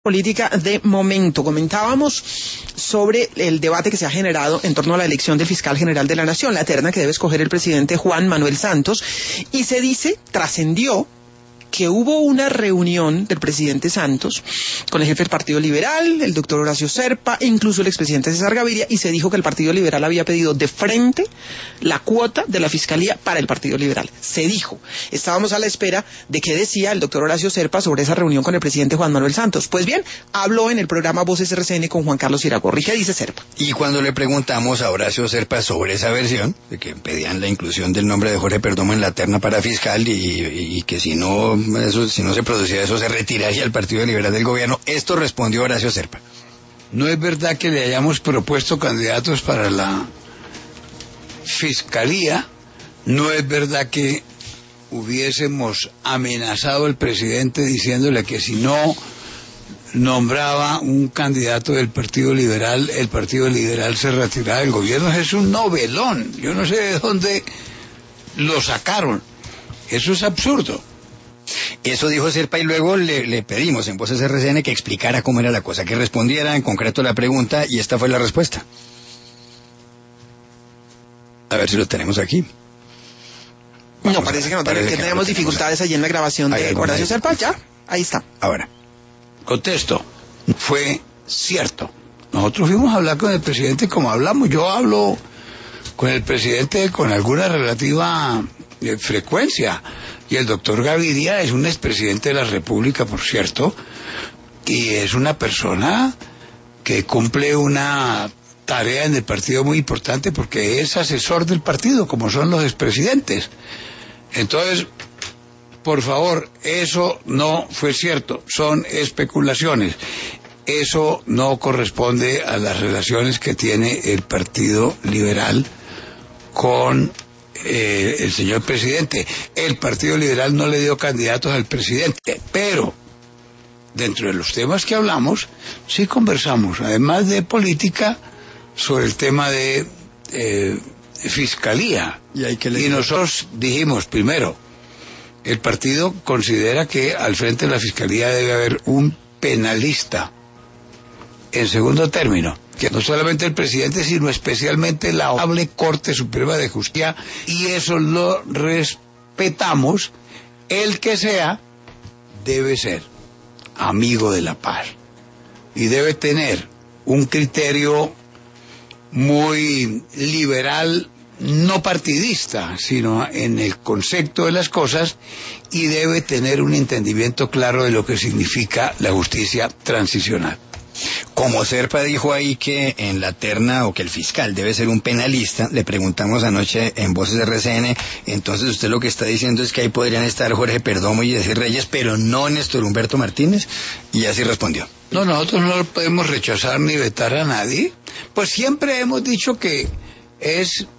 política de momento. Comentábamos sobre el debate que se ha generado en torno a la elección del fiscal general de la Nación, la terna que debe escoger el presidente Juan Manuel Santos, y se dice, trascendió, que hubo una reunión del presidente Santos con el jefe del Partido Liberal, el doctor Horacio Serpa, e incluso el expresidente César Gaviria, y se dijo que el Partido Liberal había pedido de frente la cuota de la Fiscalía para el Partido Liberal. Se dijo. Estábamos a la espera de qué decía el doctor Horacio Serpa sobre esa reunión con el presidente Juan Manuel Santos. Pues bien, habló en el programa Voces RCN con Juan Carlos Iragorri. ¿Qué dice Serpa? Y cuando le preguntamos a Horacio Serpa sobre esa versión, de que pedían la inclusión del nombre de Jorge Perdomo en la terna para fiscal y que si no se producía eso, se retiraría el Partido Liberal del gobierno. Esto respondió Horacio Serpa. No es verdad que le hayamos propuesto candidatos para la Fiscalía, no es verdad que hubiésemos amenazado al presidente diciéndole que si no nombraba un candidato del Partido Liberal, el Partido Liberal se retiraba del gobierno. Es un novelón, yo no sé de dónde lo sacaron, eso es absurdo. Eso dijo Serpa y luego le pedimos en Voces RCN que explicara cómo era la cosa, que respondiera en concreto la pregunta, y esta fue la respuesta. A ver si lo tenemos aquí. No, parece que no, que tenemos dificultades allí en la grabación de Horacio Serpa. Ya, ahí está. Ahora. Contesto, fue cierto. Nosotros fuimos a hablar con el presidente como hablamos. Yo hablo con el presidente con alguna relativa frecuencia. Y el doctor Gaviria es un expresidente de la República, por cierto, y es una persona que cumple una tarea en el partido muy importante porque es asesor del partido, como son los expresidentes. Entonces, por favor, eso no fue cierto, son especulaciones. Eso no corresponde a las relaciones que tiene el Partido Liberal con el señor presidente. El Partido Liberal no le dio candidatos al presidente, pero dentro de los temas que hablamos, sí conversamos, además de política, sobre el tema de fiscalía. Y nosotros dijimos, primero, el partido considera que al frente de la fiscalía debe haber un penalista. En segundo término, que no solamente el presidente, sino especialmente la Honorable Corte Suprema de Justicia, y eso lo respetamos, el que sea, debe ser amigo de la paz, y debe tener un criterio muy liberal, no partidista, sino en el concepto de las cosas, y debe tener un entendimiento claro de lo que significa la justicia transicional. Como Serpa dijo ahí que en la terna, o que el fiscal debe ser un penalista, le preguntamos anoche en Voces de RCN, entonces usted lo que está diciendo es que ahí podrían estar Jorge Perdomo y Yesir Reyes, pero no Néstor Humberto Martínez, y así respondió. No, nosotros no podemos rechazar ni vetar a nadie, pues siempre hemos dicho que es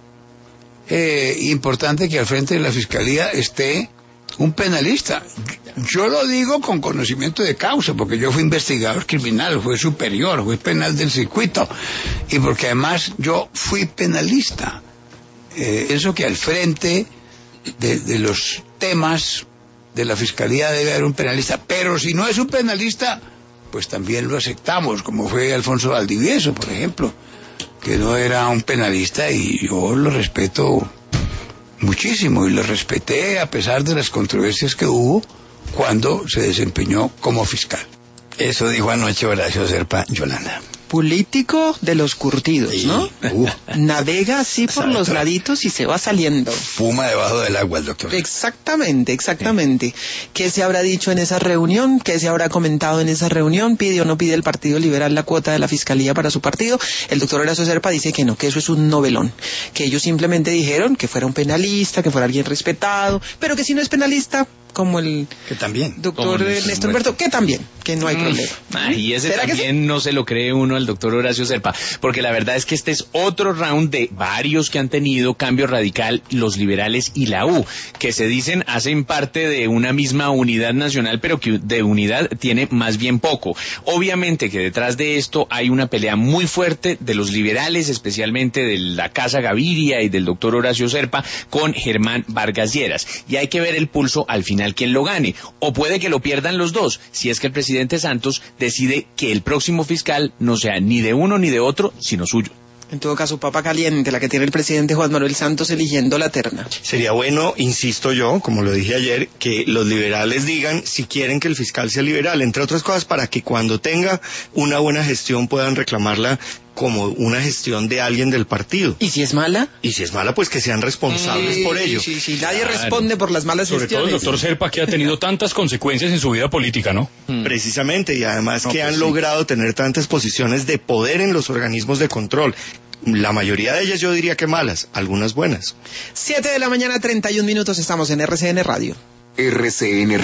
importante que al frente de la Fiscalía esté un penalista. Yo lo digo con conocimiento de causa, porque yo fui investigador criminal, juez superior, juez penal del circuito, y porque además yo fui penalista. Eso que al frente de los temas de la Fiscalía debe haber un penalista, pero si no es un penalista, pues también lo aceptamos, como fue Alfonso Valdivieso, por ejemplo, que no era un penalista, y yo lo respeto muchísimo, y lo respeté a pesar de las controversias que hubo cuando se desempeñó como fiscal. Eso dijo anoche Horacio Serpa, Yolanda. Político de los curtidos, sí, ¿no? Navega así por los laditos y se va saliendo. Fuma debajo del agua el doctor. Exactamente. Sí. ¿Qué se habrá dicho en esa reunión? ¿Qué se habrá comentado en esa reunión? ¿Pide o no pide el Partido Liberal la cuota de la Fiscalía para su partido? El doctor Horacio Serpa dice que no, que eso es un novelón. Que ellos simplemente dijeron que fuera un penalista, que fuera alguien respetado, pero que si no es penalista, como el que también doctor Néstor Humberto, que también, que no hay problema. Y ese también no se lo cree uno al doctor Horacio Serpa, porque la verdad es que este es otro round de varios que han tenido Cambio Radical, los liberales y la U, que se dicen hacen parte de una misma unidad nacional, pero que de unidad tiene más bien poco. Obviamente que detrás de esto hay una pelea muy fuerte de los liberales, especialmente de la Casa Gaviria y del doctor Horacio Serpa con Germán Vargas Lleras, y hay que ver el pulso al final quién lo gane, o puede que lo pierdan los dos, si es que el presidente presidente Santos decide que el próximo fiscal no sea ni de uno ni de otro, sino suyo. En todo caso, papa caliente, la que tiene el presidente Juan Manuel Santos eligiendo la terna. Sería bueno, insisto yo, como lo dije ayer, que los liberales digan si quieren que el fiscal sea liberal, entre otras cosas para que cuando tenga una buena gestión puedan reclamarla como una gestión de alguien del partido. ¿Y si es mala? Y si es mala, pues que sean responsables por ello. Sí, nadie responde por las malas Sobre gestiones. todo el doctor Serpa, que ha tenido tantas consecuencias en su vida política, ¿no? Precisamente, y además que han logrado tener tantas posiciones de poder en los organismos de control. La mayoría de ellas yo diría que malas, algunas buenas. 7 de la mañana, 31 minutos, estamos en RCN Radio. RCN